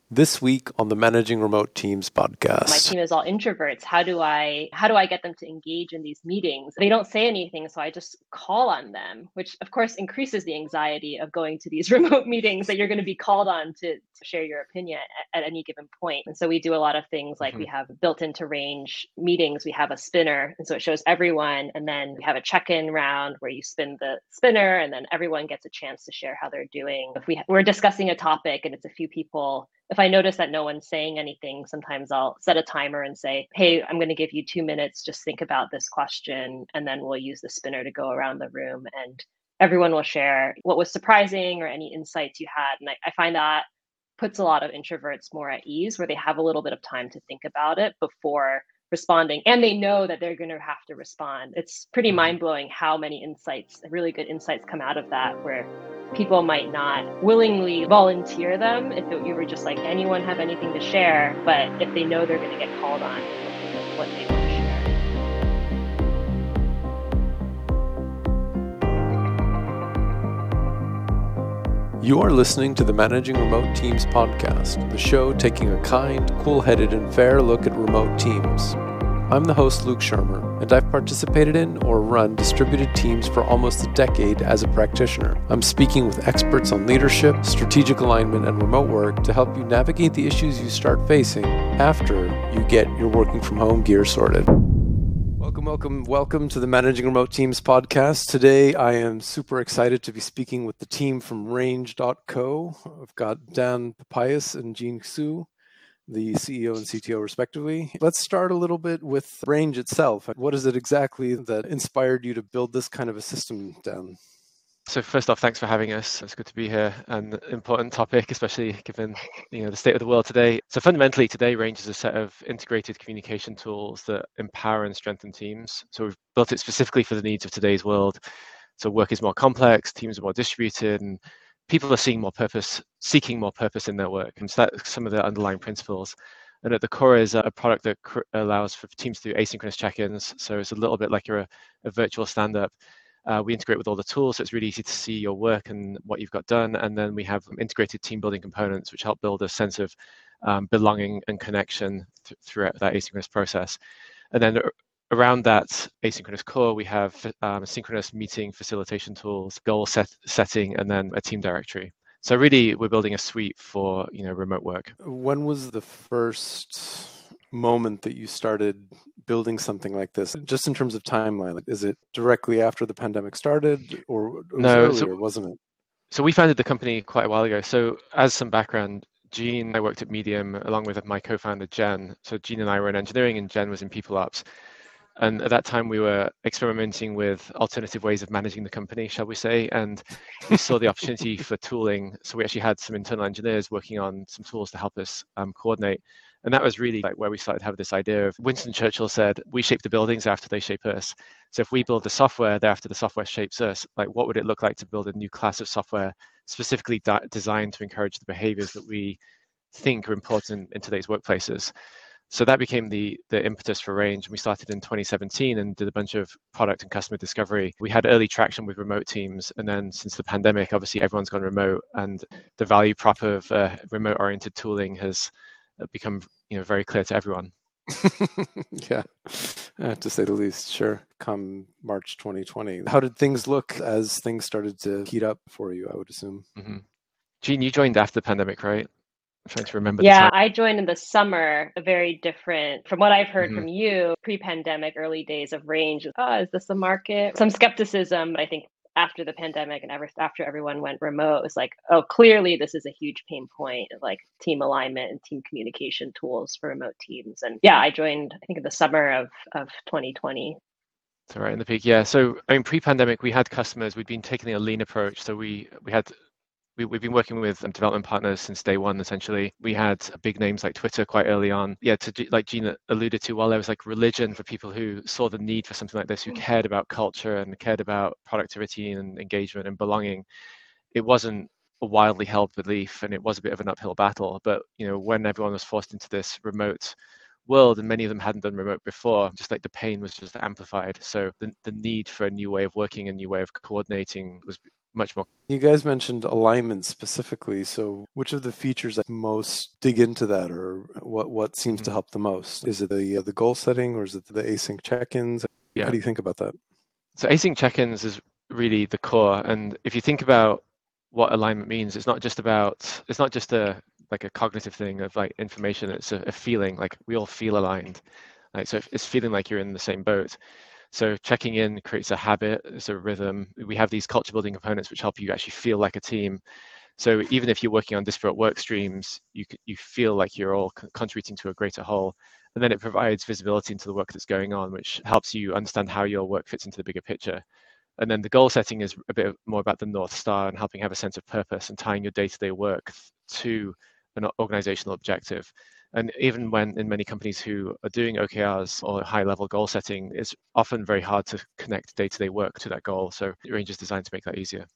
This week on the Managing Remote Teams My podcast. team is all introverts. How do I get them to engage in these meetings? They don't say anything, so I just call on them, which of course increases the anxiety of going to these remote meetings that you're going to be called on to share your opinion at any given point. And so we do a lot of things like we Mhm. have built into Range meetings, we have a spinner, and so it shows everyone, and then we have a check-in round where you spin the spinner, and then everyone gets a chance to share how they're doing. If we're discussing a topic and it's a few people, if I notice that no one's saying anything, sometimes I'll set a timer and say, hey, I'm going to give you 2 minutes. Just think about this question. And then we'll use the spinner to go around the room and everyone will share what was surprising or any insights you had. And I find that puts a lot of introverts more at ease where they have a little bit of time to think about it before responding. And they know that they're going to have to respond. It's pretty Mhm. mind blowing how many insights, really good insights, come out of that where people might not willingly volunteer them if you were just like, anyone have anything to share, but if they know they're going to get called on, what they want to share. You are listening to the Managing Remote Teams podcast, the show taking a kind, cool-headed, and fair look at remote teams. I'm the host, Luke Shermer, and I've participated in or run distributed teams for almost a decade as a practitioner. I'm speaking with experts on leadership, strategic alignment, and remote work to help you navigate the issues you start facing after you get your working from home gear sorted. Welcome to the Managing Remote Teams podcast. Today, I am super excited to be speaking with the team from Range.co. I've got Dan Papias and Jean Su, the CEO and CTO respectively. Let's start a little bit with Range itself. What is it exactly that inspired you to build this kind of a system, Dan? So first off, thanks for having us. It's good to be here, and an important topic, especially given the state of the world today. So fundamentally, today Range is a set of integrated communication tools that empower and strengthen teams. So we've built it specifically for the needs of today's world. So work is more complex, teams are more distributed, and people are seeking more purpose in their work. And so that's some of the underlying principles. And at the core is a product that allows for teams to do asynchronous check-ins. So it's a little bit like you're a virtual stand-up. We integrate with all the tools, so it's really easy to see your work and what you've got done. And then we have integrated team building components, which help build a sense of belonging and connection throughout that asynchronous process. And then around that asynchronous core, we have synchronous meeting facilitation tools, goal setting, and then a team directory. So really, we're building a suite for remote work. When was the first moment that you started building something like this? Just in terms of timeline, like, is it directly after the pandemic started, or it was No, earlier, wasn't it? so we founded the company quite a while ago. So as some background, Jean, I worked at Medium along with my co-founder Jen. So Jean and I were in engineering, and Jen was in people ops. And at that time, we were experimenting with alternative ways of managing the company, shall we say, and we saw the opportunity for tooling. So we actually had some internal engineers working on some tools to help us coordinate. And that was really like where we started to have this idea of Winston Churchill said, we shape the buildings after they shape us. So if we build the software, thereafter the software shapes us, like what would it look like to build a new class of software specifically designed to encourage the behaviors that we think are important in today's workplaces? So that became the impetus for Range. We started in 2017 and did a bunch of product and customer discovery. We had early traction with remote teams, and then since the pandemic, obviously everyone's gone remote, and the value prop of remote-oriented tooling has become very clear to everyone. Yeah, to say the least. Sure. Come March 2020, how did things look as things started to heat up for you, I would assume? Mm-hmm. Jean, you joined after the pandemic, right? I'm trying to remember the Yeah, time. I joined in the summer, a very different from what I've heard Mm-hmm. from you, pre-pandemic, early days of Range. Oh, is this a market? Some skepticism, but I think after the pandemic and after everyone went remote, it was like, oh, clearly this is a huge pain point of like team alignment and team communication tools for remote teams. And yeah, I joined, I think, in the summer of 2020. So right in the peak, yeah. So I mean, pre-pandemic, we had customers. We'd been taking a lean approach. So we've been working with development partners since day one, essentially. We had big names like Twitter quite early on. Yeah, like Gina alluded to, while there was like religion for people who saw the need for something like this, who cared about culture and cared about productivity and engagement and belonging, it wasn't a wildly held belief, and it was a bit of an uphill battle. But when everyone was forced into this remote world, and many of them hadn't done remote before, just like the pain was just amplified. So the need for a new way of working, a new way of coordinating was much more. You guys mentioned alignment specifically. So which of the features that most dig into that, or what seems to help the most? Is it the goal setting, or is it the async check-ins? Yeah. How do you think about that? So async check-ins is really the core. And if you think about what alignment means, it's not just a like a cognitive thing of like information. It's a feeling, like we all feel aligned. Like, so it's feeling like you're in the same boat. So checking in creates a habit, it's a rhythm. We have these culture building components which help you actually feel like a team. So even if you're working on disparate work streams, you feel like you're all contributing to a greater whole. And then it provides visibility into the work that's going on, which helps you understand how your work fits into the bigger picture. And then the goal setting is a bit more about the North Star and helping have a sense of purpose and tying your day-to-day work to an organizational objective. And even when in many companies who are doing OKRs or high-level goal setting, it's often very hard to connect day-to-day work to that goal. So Range is designed to make that easier.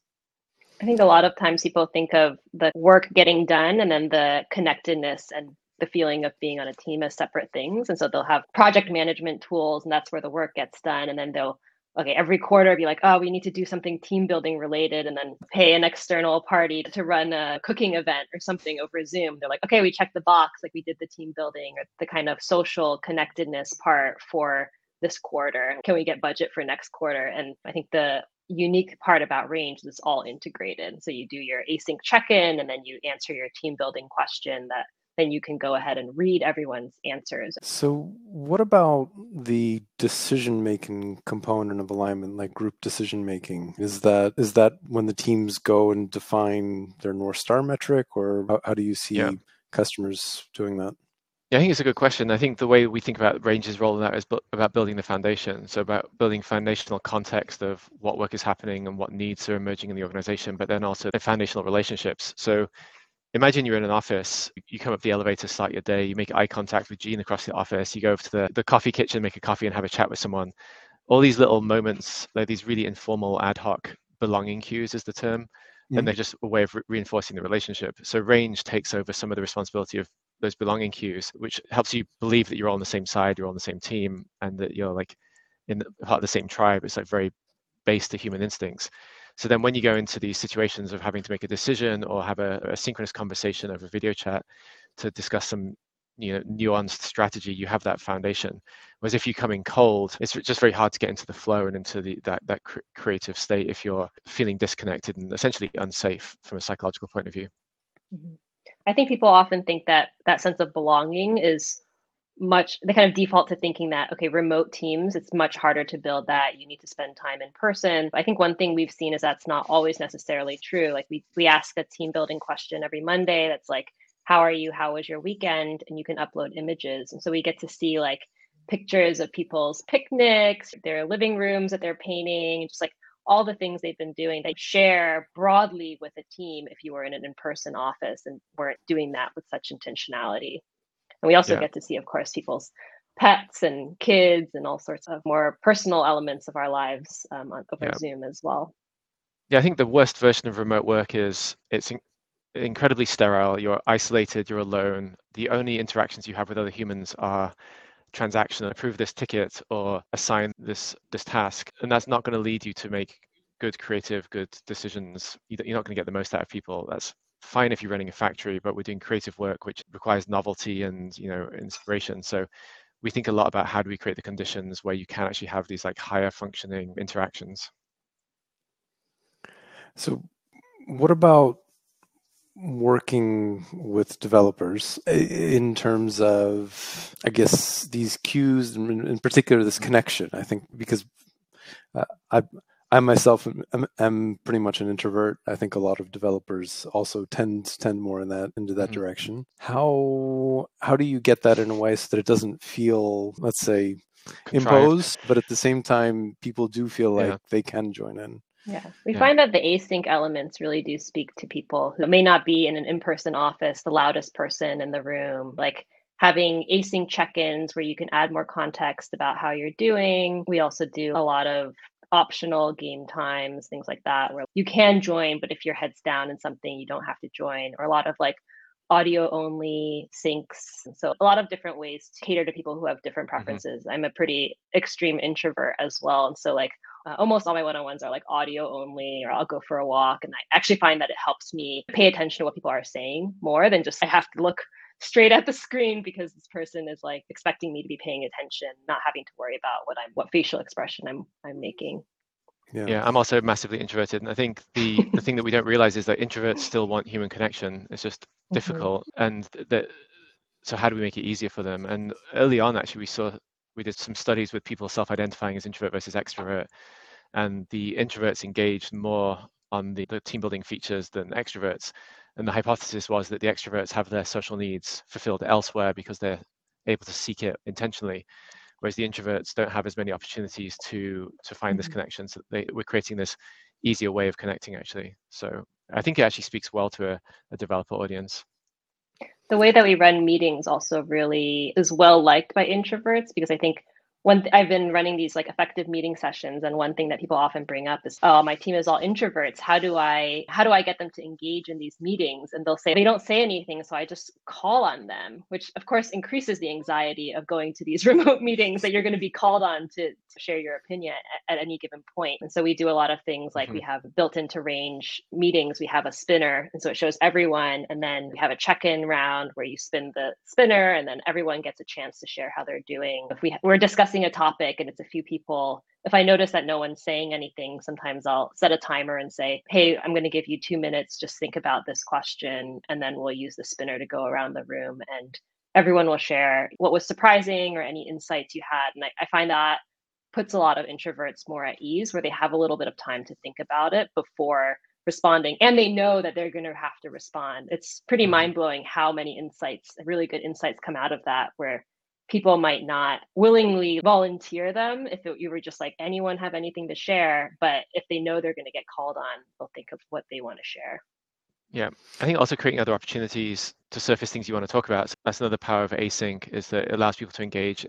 I think a lot of times people think of the work getting done and then the connectedness and the feeling of being on a team as separate things. And so they'll have project management tools, and that's where the work gets done. And then every quarter be like, oh, we need to do something team building related, and then pay an external party to run a cooking event or something over Zoom. They're like, okay, we checked the box, like we did the team building or the kind of social connectedness part for this quarter. Can we get budget for next quarter? And I think the unique part about Range is it's all integrated. So you do your async check-in, and then you answer your team building question that then you can go ahead and read everyone's answers. So what about the decision-making component of alignment, like group decision-making? Is that when the teams go and define their North Star metric, or how do you see customers doing that? Yeah, I think it's a good question. I think the way we think about Range's role in that is about building the foundation. So about building foundational context of what work is happening and what needs are emerging in the organization, but then also the foundational relationships. So imagine you're in an office, you come up the elevator, start your day, you make eye contact with Jean across the office, you go over to the coffee kitchen, make a coffee and have a chat with someone. All these little moments, like these really informal ad hoc belonging cues is the term, and they're just a way of reinforcing the relationship. So Range takes over some of the responsibility of those belonging cues, which helps you believe that you're all on the same side, you're on the same team, and that you're like part of the same tribe. It's like very based to human instincts. So then when you go into these situations of having to make a decision or have a synchronous conversation over video chat to discuss some nuanced strategy, you have that foundation. Whereas if you come in cold, it's just very hard to get into the flow and into that creative state if you're feeling disconnected and essentially unsafe from a psychological point of view. Mm-hmm. I think people often think that sense of belonging is they kind of default to thinking that, okay, remote teams, it's much harder to build that. You need to spend time in person. I think one thing we've seen is that's not always necessarily true. Like we ask a team building question every Monday that's like, how are you? How was your weekend? And you can upload images. And so we get to see like pictures of people's picnics, their living rooms that they're painting, just like all the things they've been doing. They share broadly with a team if you were in an in-person office and weren't doing that with such intentionality. And we also get to see, of course, people's pets and kids and all sorts of more personal elements of our lives over Zoom as well. Yeah, I think the worst version of remote work is it's incredibly sterile. You're isolated, you're alone. The only interactions you have with other humans are transactional, approve this ticket or assign this task. And that's not going to lead you to make good decisions. You're not going to get the most out of people. That's fine if you're running a factory, but we're doing creative work which requires novelty and inspiration. So we think a lot about how do we create the conditions where you can actually have these like higher functioning interactions. So what about working with developers in terms of, I guess, these cues, in particular this connection? I think because I myself am pretty much an introvert. I think a lot of developers also tend more into that direction. How do you get that in a way so that it doesn't feel, let's say, imposed, but at the same time people do feel like they can join in? Yeah, we find that the async elements really do speak to people who may not be in an in-person office, the loudest person in the room, like having async check-ins where you can add more context about how you're doing. We also do a lot of optional game times, things like that, where you can join, but if your head's down in something, you don't have to join, or a lot of like audio only syncs. So a lot of different ways to cater to people who have different preferences. I'm a pretty extreme introvert as well. And so like Almost all my one-on-ones are like audio only, or I'll go for a walk. And I actually find that it helps me pay attention to what people are saying more than just I have to look straight at the screen because this person is like expecting me to be paying attention, not having to worry about what facial expression I'm making. Yeah, I'm also massively introverted, and I think the thing that we don't realize is that introverts still want human connection. It's just difficult, and so how do we make it easier for them? And early on, actually, we did some studies with people self-identifying as introvert versus extrovert, and the introverts engaged more on the team building features than extroverts. And the hypothesis was that the extroverts have their social needs fulfilled elsewhere because they're able to seek it intentionally, whereas the introverts don't have as many opportunities to find this connection. So we're creating this easier way of connecting, actually. So I think it actually speaks well to a developer audience. The way that we run meetings also really is well liked by introverts, because I think I've been running these like effective meeting sessions, and one thing that people often bring up is, oh, my team is all introverts. How do I get them to engage in these meetings? And they'll say they don't say anything, so I just call on them, which of course increases the anxiety of going to these remote meetings that you're going to be called on to share your opinion at any given point. And so we do a lot of things like we have built into Range meetings, we have a spinner, and so it shows everyone, and then we have a check-in round where you spin the spinner, and then everyone gets a chance to share how they're doing. If we're discussing a topic and it's a few people, if I notice that no one's saying anything, sometimes I'll set a timer and say, hey, I'm going to give you 2 minutes, just think about this question, and then we'll use the spinner to go around the room and everyone will share what was surprising or any insights you had. And I find that puts a lot of introverts more at ease, where they have a little bit of time to think about it before responding, and they know that they're going to have to respond. It's pretty mind-blowing how many insights, really good insights, come out of that, where people might not willingly volunteer them if you were just like, anyone have anything to share? But if they know they're going to get called on, they'll think of what they want to share. Yeah, I think also creating other opportunities to surface things you want to talk about. So that's another power of async, is that it allows people to engage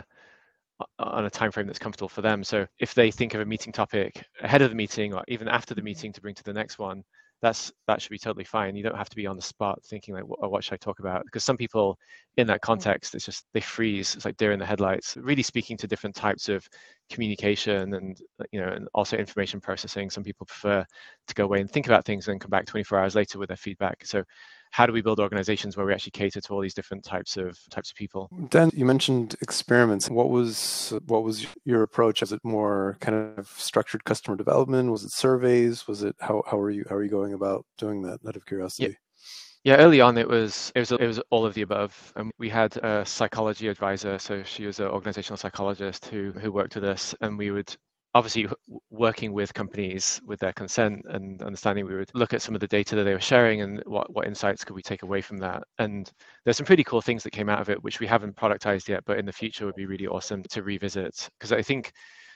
on a time frame that's comfortable for them. So if they think of a meeting topic ahead of the meeting or even after the meeting to bring to the next one, that should be totally fine. You don't have to be on the spot thinking like, what should I talk about? Because some people in that context, it's just, they freeze. It's like deer in the headlights. Really speaking to different types of communication and also information processing. Some people prefer to go away and think about things and then come back 24 hours later with their feedback. So how do we build organizations where we actually cater to all these different types of people? Dan, you mentioned experiments. What was your approach? Was it more kind of structured customer development? Was it surveys? Was it how are you going about doing that, out of curiosity? Yeah, early on it was all of the above. We had a psychology advisor, so she was an organizational psychologist who worked with us, and we would, obviously working with companies with their consent and understanding, we would look at some of the data that they were sharing and what insights could we take away from that. And there's some pretty cool things that came out of it, which we haven't productized yet, but in the future would be really awesome to revisit. Because I think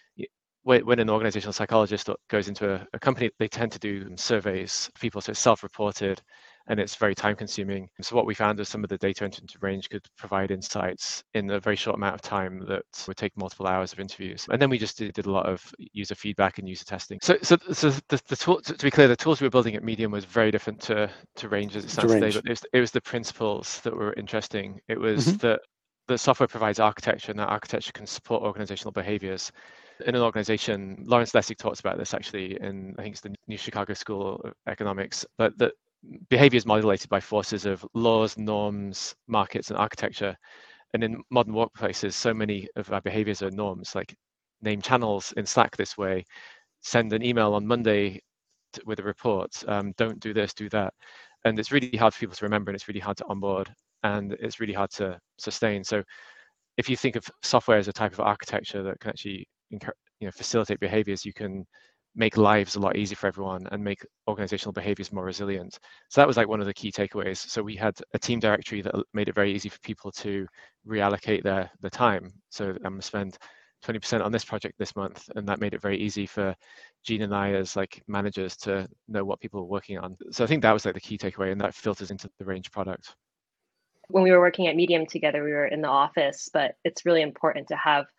when an organizational psychologist goes into a company, they tend to do surveys of people, so it's self-reported and it's very time consuming. So what we found is some of the data entered into Range could provide insights in a very short amount of time that would take multiple hours of interviews. And then we just did a lot of user feedback and user testing. So the tool, to be clear, the tools we were building at Medium was very different to Range as it stands today, but it was the principles that were interesting. It was that the software provides architecture, and that architecture can support organizational behaviors. In an organization, Lawrence Lessig talks about this actually in, I think it's the New Chicago School of Economics, but that behavior is modulated by forces of laws, norms, markets, and architecture. And in modern workplaces, so many of our behaviors are norms, like name channels in Slack this way, send an email on Monday with a report, don't do this, do that. And it's really hard for people to remember, and it's really hard to onboard, and it's really hard to sustain. So if you think of software as a type of architecture that can actually facilitate behaviors, you can make lives a lot easier for everyone and make organizational behaviors more resilient. So that was like one of the key takeaways. So we had a team directory that made it very easy for people to reallocate their time. So I'm going to spend 20% on this project this month, and that made it very easy for Gene and I as like managers to know what people were working on. So I think that was like the key takeaway, and that filters into the Range product. When we were working at Medium together, we were in the office, but it's really important to have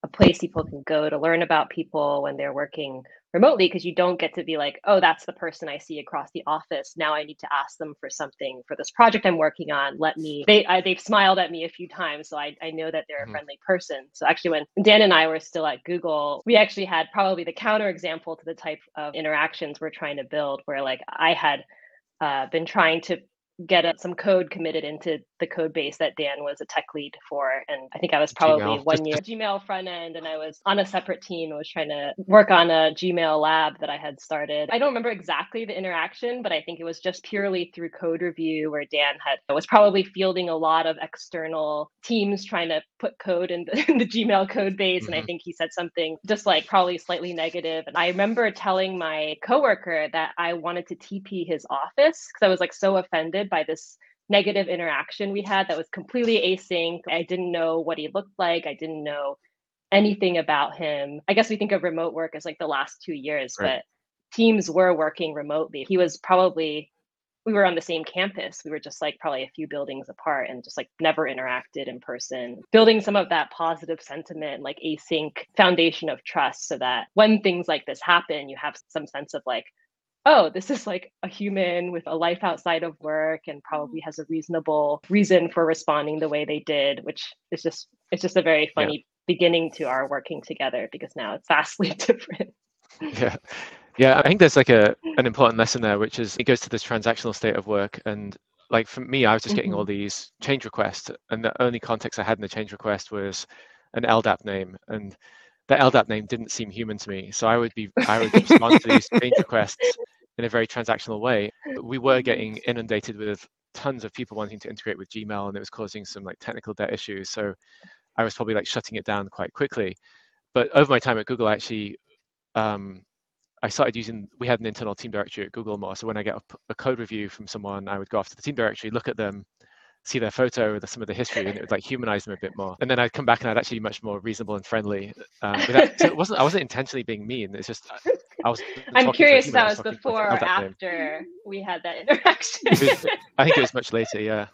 a place people can go to learn about people when they're working remotely, because you don't get to be like, oh, that's the person I see across the office. Now I need to ask them for something for this project I'm working on. They've smiled at me a few times, so I know that they're a friendly person. So actually, when Dan and I were still at Google, we actually had probably the counterexample to the type of interactions we're trying to build, where like I had been trying to get some code committed into the code base that Dan was a tech lead for. And I think I was probably Gmail. 1 year Gmail front end, and I was on a separate team and was trying to work on a Gmail lab that I had started. I don't remember exactly the interaction, but I think it was just purely through code review, where Dan was probably fielding a lot of external teams trying to put code in the Gmail code base. And I think he said something just like probably slightly negative. And I remember telling my coworker that I wanted to TP his office because I was like so offended by this negative interaction we had that was completely async. I didn't know what he looked like. I didn't know anything about him. I guess we think of remote work as like the last 2 years, Right. but teams were working remotely. We were on the same campus. We were just like probably a few buildings apart and just like never interacted in person. Building some of that positive sentiment, like async foundation of trust, so that when things like this happen, you have some sense of like, oh, this is like a human with a life outside of work and probably has a reasonable reason for responding the way they did, which is just a very funny beginning to our working together, because now it's vastly different. Yeah, I think there's like an important lesson there, which is it goes to this transactional state of work. And like for me, I was just getting all these change requests, and the only context I had in the change request was an LDAP name, and the LDAP name didn't seem human to me. So I would respond to these change requests in a very transactional way. But we were getting inundated with tons of people wanting to integrate with Gmail, and it was causing some like technical debt issues. So I was probably like shutting it down quite quickly. But over my time at Google, actually, I started we had an internal team directory at Google more. So when I get a code review from someone, I would go off to the team directory, look at them, see their photo, some of the history, and it would like humanize them a bit more. And then I'd come back and I'd actually be much more reasonable and friendly. So I wasn't intentionally being mean. It's just I was. I'm curious if that was before or after we had that interaction. I think it was much later. Yeah.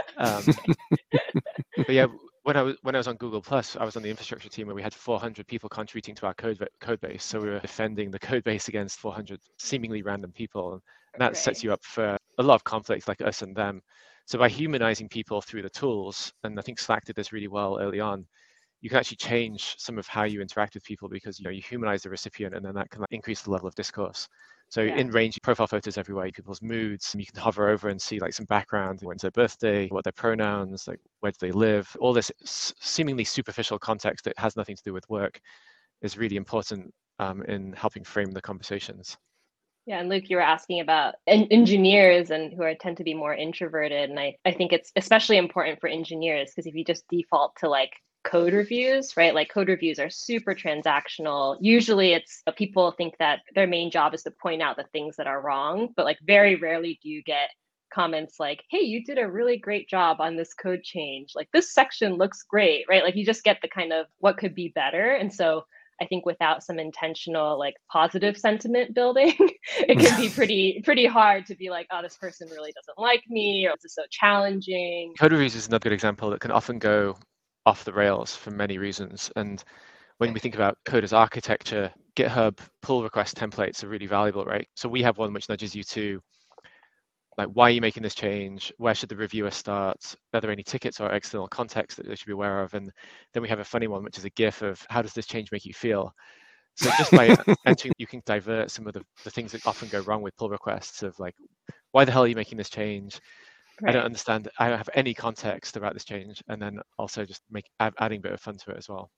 But yeah. When I was on Google Plus, I was on the infrastructure team where we had 400 people contributing to our code base. So we were defending the code base against 400 seemingly random people, and that sets you up for a lot of conflict, like us and them. So by humanizing people through the tools, and I think Slack did this really well early on, you can actually change some of how you interact with people, because you humanize the recipient, and then that can like increase the level of discourse. So in range, profile photos everywhere, people's moods, and you can hover over and see like some background, when's their birthday, what their pronouns, like where do they live, all this seemingly superficial context that has nothing to do with work is really important in helping frame the conversations. Yeah, and Luke, you were asking about engineers and who tend to be more introverted. And I think it's especially important for engineers, because if you just default to like code reviews, right? Like code reviews are super transactional. Usually it's people think that their main job is to point out the things that are wrong, but like very rarely do you get comments like, hey, you did a really great job on this code change. Like this section looks great, right? Like you just get the kind of what could be better. And so I think without some intentional like positive sentiment building, it can be pretty hard to be like, oh, this person really doesn't like me, or this is so challenging. Code reviews is another good example that can often go off the rails for many reasons. And when we think about code as architecture, GitHub pull request templates are really valuable, right? So we have one which nudges you to like, why are you making this change? Where should the reviewer start? Are there any tickets or external context that they should be aware of? And then we have a funny one, which is a GIF of how does this change make you feel? So just by entering, you can divert some of the things that often go wrong with pull requests of like, why the hell are you making this change? Right. I don't understand. I don't have any context about this change. And then also just adding a bit of fun to it as well.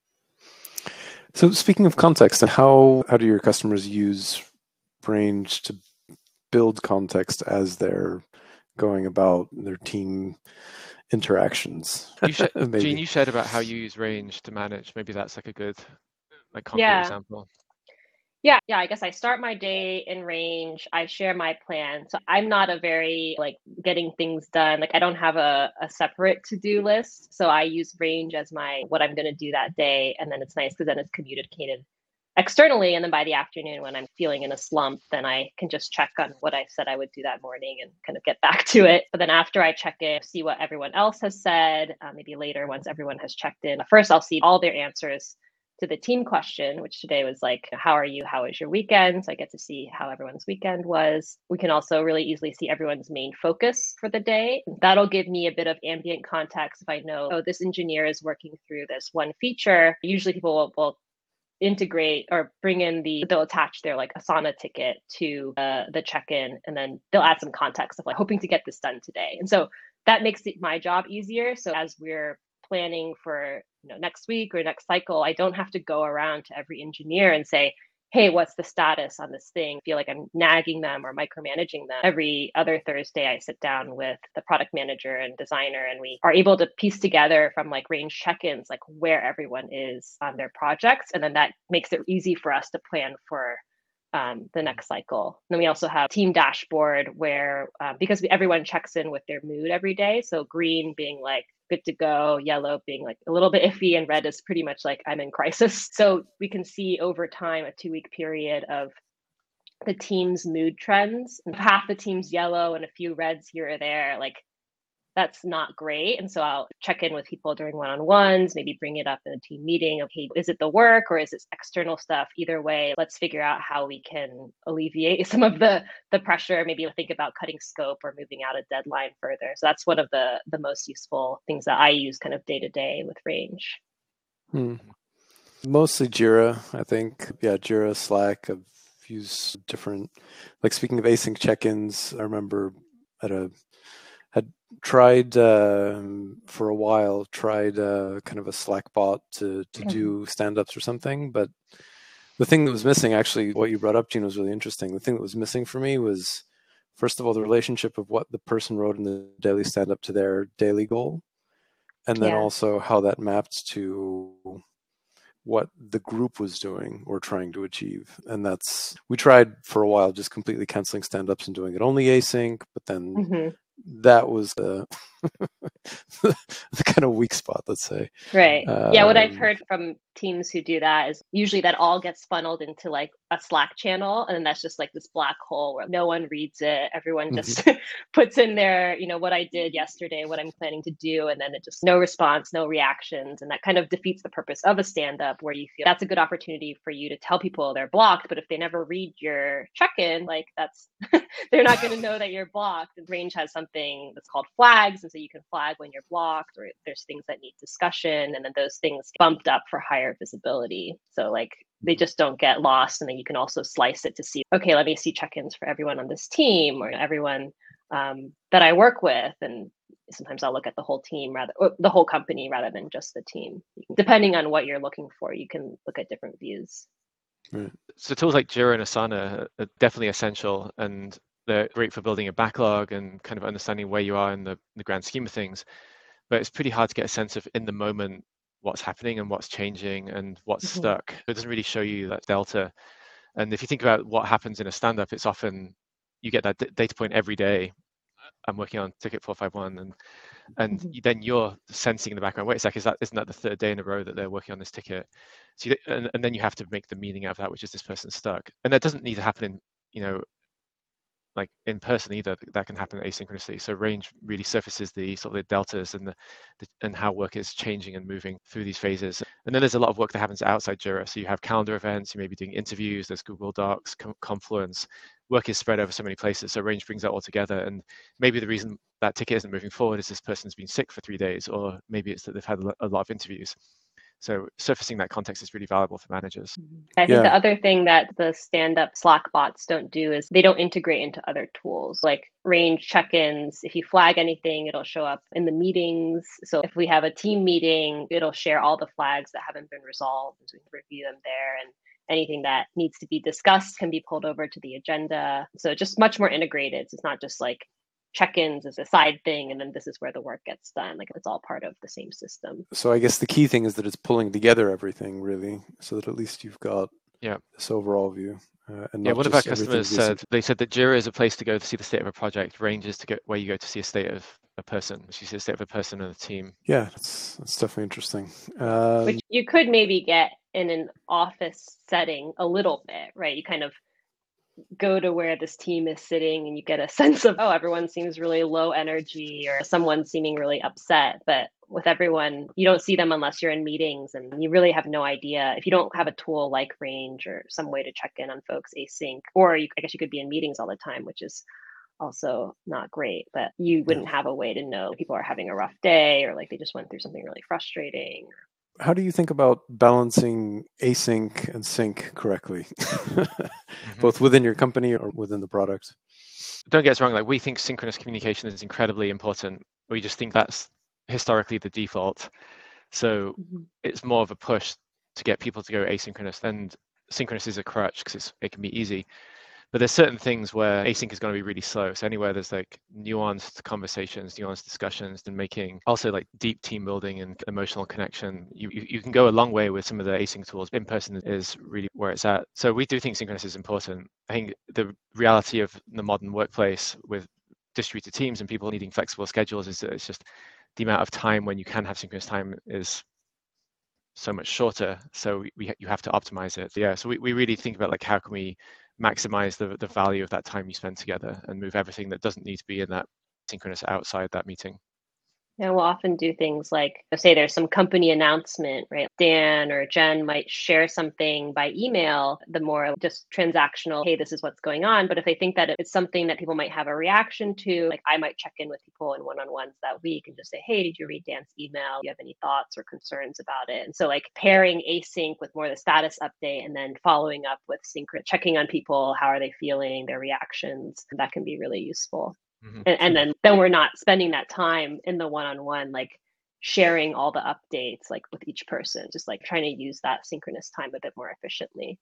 So speaking of context, and how do your customers use Range to build context as they're going about their team interactions? Gene, you shared about how you use Range to manage. Maybe that's like a good concrete example. Yeah, I guess I start my day in Range. I share my plan. So I'm not a very like getting things done. Like I don't have a separate to-do list. So I use Range as what I'm going to do that day. And then it's nice because then it's communicated externally. And then by the afternoon, when I'm feeling in a slump, then I can just check on what I said I would do that morning and kind of get back to it. But then after I check in, see what everyone else has said, maybe later once everyone has checked in. First, I'll see all their answers to the team question, which today was like, how are you? How was your weekend? So I get to see how everyone's weekend was. We can also really easily see everyone's main focus for the day. That'll give me a bit of ambient context if I know, oh, this engineer is working through this one feature. Usually people will integrate or bring in they'll attach their like Asana ticket to the check-in, and then they'll add some context of like hoping to get this done today. And so that makes my job easier. So as we're planning for next week or next cycle, I don't have to go around to every engineer and say, hey, what's the status on this thing? I feel like I'm nagging them or micromanaging them. Every other Thursday, I sit down with the product manager and designer, and we are able to piece together from like range check-ins, like where everyone is on their projects. And then that makes it easy for us to plan for the next cycle. And then we also have team dashboard where, because everyone checks in with their mood every day. So green being like, good to go, yellow being like a little bit iffy, and red is pretty much like I'm in crisis. So we can see over time a 2-week period of the team's mood trends. And half the team's yellow and a few reds here or there, like that's not great. And so I'll check in with people during one-on-ones, maybe bring it up in a team meeting. Okay, is it the work or is it external stuff? Either way, let's figure out how we can alleviate some of the pressure, maybe think about cutting scope or moving out a deadline further. So that's one of the most useful things that I use kind of day to day with Range. Mostly Jira, I think. Yeah, Jira, Slack. I've used different, like speaking of async check-ins, I remember had tried for a while, kind of a Slack bot to do stand-ups or something. But the thing that was missing, actually, what you brought up, Gene, was really interesting. The thing that was missing for me was, first of all, the relationship of what the person wrote in the daily stand-up to their daily goal. And then also how that mapped to what the group was doing or trying to achieve. And we tried for a while just completely canceling stand-ups and doing it only async, but then that was the kind of weak spot, let's say. Right. Yeah, what I've heard from teams who do that is usually that all gets funneled into like a Slack channel, and then that's just like this black hole where no one reads it. Everyone just puts in their, what I did yesterday, what I'm planning to do, and then it just no response, no reactions. And that kind of defeats the purpose of a stand-up, where you feel that's a good opportunity for you to tell people they're blocked. But if they never read your check-in, like that's they're not going to know that you're blocked. And Range has something that's called flags, and so you can flag when you're blocked, or there's things that need discussion, and then those things get bumped up for higher visibility. So like they just don't get lost. And then you can also slice it to see, okay, let me see check-ins for everyone on this team or everyone that I work with. And sometimes I'll look at the whole team or the whole company rather than just the team. Depending on what you're looking for, you can look at different views. Right. So tools like Jira and Asana are definitely essential, and they're great for building a backlog and kind of understanding where you are in the grand scheme of things. But it's pretty hard to get a sense of in the moment what's happening and what's changing and what's stuck. It doesn't really show you that delta. And if you think about what happens in a stand-up, it's often you get that data point every day. I'm working on ticket 451, and then you're sensing in the background, wait a sec, isn't that the third day in a row that they're working on this ticket? So and then you have to make the meaning out of that, which is this person's stuck. And that doesn't need to happen in like in person either. That can happen asynchronously. So Range really surfaces the sort of the deltas and how work is changing and moving through these phases. And then there's a lot of work that happens outside Jira. So you have calendar events, you may be doing interviews, there's Google Docs, Confluence. Work is spread over so many places. So Range brings that all together. And maybe the reason that ticket isn't moving forward is this person's been sick for 3 days, or maybe it's that they've had a lot of interviews. So surfacing that context is really valuable for managers. I think the other thing that the stand-up Slack bots don't do is they don't integrate into other tools like Range check-ins. If you flag anything, it'll show up in the meetings. So if we have a team meeting, it'll share all the flags that haven't been resolved, so we can review them there. And anything that needs to be discussed can be pulled over to the agenda. So just much more integrated. So it's not just like check-ins as a side thing, and then this is where the work gets done. Like it's all part of the same system. So I guess the key thing is that it's pulling together everything really, so that at least you've got this overall view. and Yeah, not one of our just everything customers be said that Jira is a place to go to see the state of a project, Range is to go where you go to see a state of a person, which you see the state of a person and a team. Yeah, that's definitely interesting. Which you could maybe get in an office setting a little bit, right? You kind of go to where this team is sitting and you get a sense of, oh, everyone seems really low energy or someone seeming really upset. But with everyone, you don't see them unless you're in meetings, and you really have no idea if you don't have a tool like Range or some way to check in on folks async, or I guess you could be in meetings all the time, which is also not great, but you wouldn't have a way to know people are having a rough day or like they just went through something really frustrating. How do you think about balancing async and sync correctly, both within your company or within the product? Don't get us wrong, like we think synchronous communication is incredibly important. We just think that's historically the default. So it's more of a push to get people to go asynchronous, and synchronous is a crutch because it can be easy. But there's certain things where async is going to be really slow. So anywhere there's like nuanced conversations, nuanced discussions, and making also like deep team building and emotional connection, you can go a long way with some of the async tools. In person is really where it's at. So we do think synchronous is important. I think the reality of the modern workplace with distributed teams and people needing flexible schedules is that it's just the amount of time when you can have synchronous time is so much shorter. So you have to optimize it. Yeah. So we really think about like how can we maximize the value of that time you spend together and move everything that doesn't need to be in that synchronous outside that meeting. And we'll often do things like, say there's some company announcement, right? Dan or Jen might share something by email, the more just transactional, hey, this is what's going on. But if they think that it's something that people might have a reaction to, like I might check in with people in one-on-ones that week and just say, hey, did you read Dan's email? Do you have any thoughts or concerns about it? And so like pairing async with more the status update and then following up with synchronous, checking on people, how are they feeling, their reactions, that can be really useful. And then we're not spending that time in the one-on-one, like sharing all the updates, like with each person, just like trying to use that synchronous time a bit more efficiently.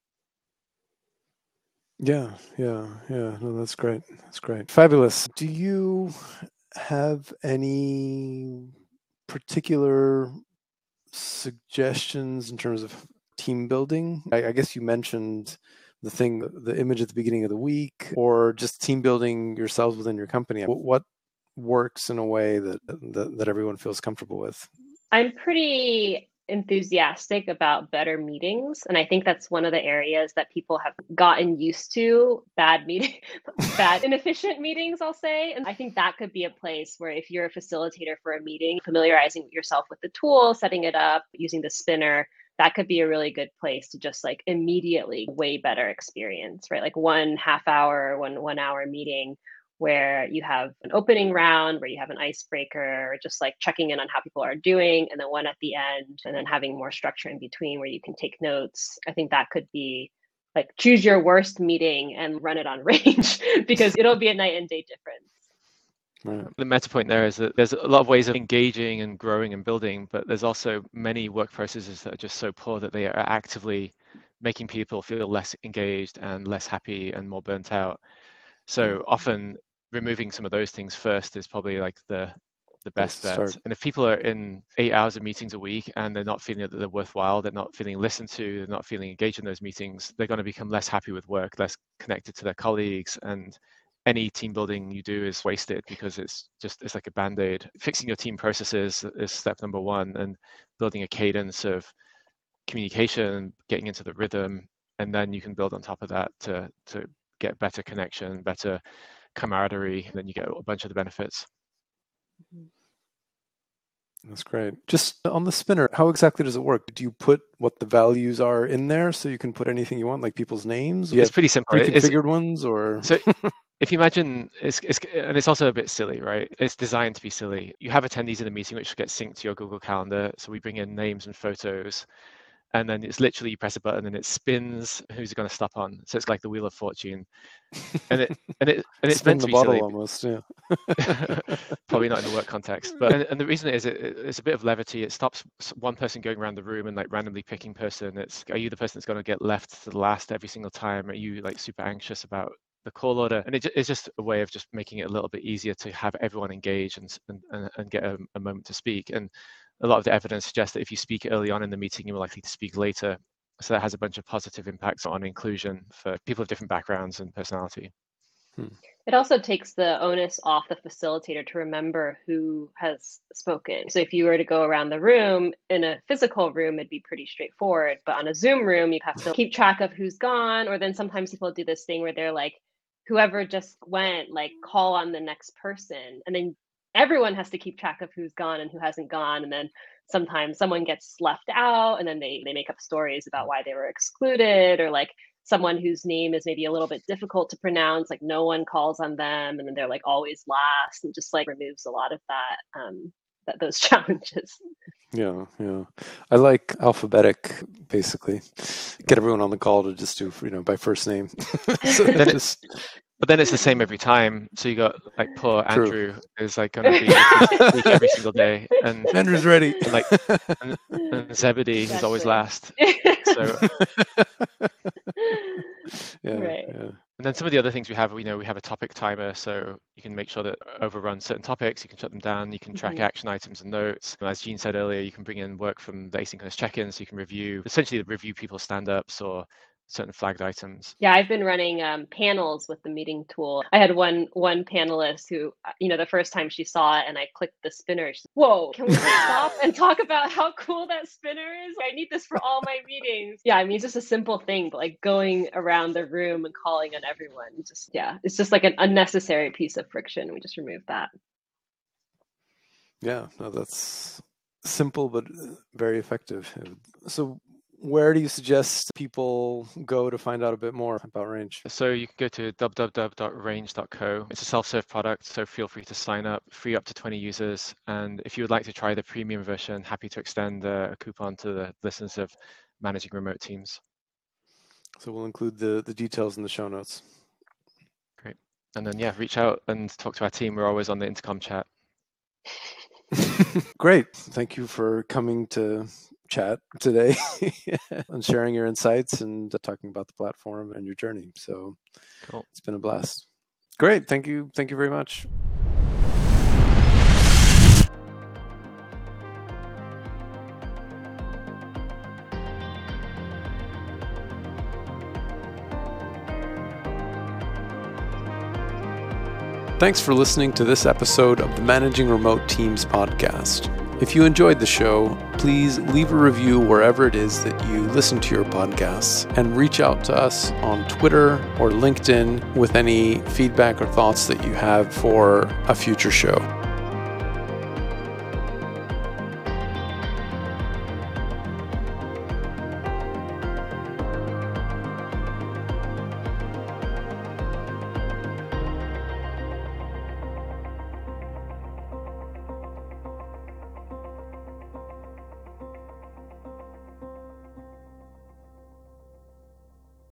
Yeah. No, that's great. That's great. Fabulous. Do you have any particular suggestions in terms of team building? I guess you mentioned the image at the beginning of the week, or just team building yourselves within your company. What works in a way that everyone feels comfortable with? I'm pretty enthusiastic about better meetings, and I think that's one of the areas that people have gotten used to bad inefficient meetings, I'll say. And I think that could be a place where if you're a facilitator for a meeting, familiarizing yourself with the tool, setting it up, using the spinner, that could be a really good place to just like immediately way better experience, right? Like 1.5 hour, 1 hour meeting where you have an opening round, where you have an icebreaker, just like checking in on how people are doing, and then one at the end, and then having more structure in between where you can take notes. I think that could be like choose your worst meeting and run it on Range because it'll be a night and day difference. Right. The meta point there is that there's a lot of ways of engaging and growing and building, but there's also many work processes that are just so poor that they are actively making people feel less engaged and less happy and more burnt out. So often removing some of those things first is probably like the best bet. And if people are in 8 hours of meetings a week and they're not feeling that they're worthwhile, they're not feeling listened to, they're not feeling engaged in those meetings, they're going to become less happy with work, less connected to their colleagues, and any team building you do is wasted because it's like a band-aid. Fixing your team processes is step number one, and building a cadence of communication, getting into the rhythm, and then you can build on top of that to get better connection, better camaraderie, and then you get a bunch of the benefits. That's great. Just on the spinner, how exactly does it work? Do you put what the values are in there so you can put anything you want, like people's names? It's pretty simple. Pre-configured ones, or so if you imagine, and it's also a bit silly, right? It's designed to be silly. You have attendees in the meeting which get synced to your Google Calendar. So we bring in names and photos, and then it's literally you press a button and it spins who's it going to stop on. So it's like the Wheel of Fortune, and it's meant to be silly. Almost, yeah. Probably not in the work context, but and the reason is it's a bit of levity. It stops one person going around the room and like randomly picking person. Are you the person that's going to get left to the last every single time? Are you like super anxious about the call order? And it's just a way of just making it a little bit easier to have everyone engage and get a moment to speak. And a lot of the evidence suggests that if you speak early on in the meeting, you're likely to speak later. So that has a bunch of positive impacts on inclusion for people of different backgrounds and personality. It also takes the onus off the facilitator to remember who has spoken. So if you were to go around the room in a physical room, it'd be pretty straightforward. But on a Zoom room, you have to keep track of who's gone. Or then sometimes people do this thing where they're like, whoever just went, like call on the next person. And then everyone has to keep track of who's gone and who hasn't gone. And then sometimes someone gets left out and then they make up stories about why they were excluded, or like someone whose name is maybe a little bit difficult to pronounce, like no one calls on them, and then they're like always last, and just like removes a lot of those challenges. Yeah. I like alphabetic, basically. Get everyone on the call to just do, by first name. But then it's the same every time. So you got like poor Andrew is like going to be week every single day, and Andrew's ready. And Zebedee is always last. So Right. And then some of the other things we have a topic timer, so you can make sure that overrun certain topics, you can shut them down, you can track action items and notes. And as Jean said earlier, you can bring in work from the asynchronous check-ins, so you can essentially review people's stand-ups or certain flagged items. Yeah, I've been running panels with the meeting tool. I had one panelist who, the first time she saw it and I clicked the spinner, she's like, whoa, can we stop and talk about how cool that spinner is? I need this for all my meetings. Yeah, I mean, it's just a simple thing, but like going around the room and calling on everyone, it's just like an unnecessary piece of friction. We just removed that. Yeah, no, that's simple, but very effective. So where do you suggest people go to find out a bit more about Range? So you can go to www.range.co. It's a self-serve product, so feel free to sign up, free up to 20 users. And if you would like to try the premium version, happy to extend a coupon to the listeners of Managing Remote Teams. So we'll include the details in the show notes. Great. And then, reach out and talk to our team. We're always on the intercom chat. Great. Thank you for coming to chat today and sharing your insights and talking about the platform and your journey. So cool. It's been a blast. Great. Thank you. Thank you very much. Thanks for listening to this episode of the Managing Remote Teams podcast. If you enjoyed the show, please leave a review wherever it is that you listen to your podcasts, and reach out to us on Twitter or LinkedIn with any feedback or thoughts that you have for a future show.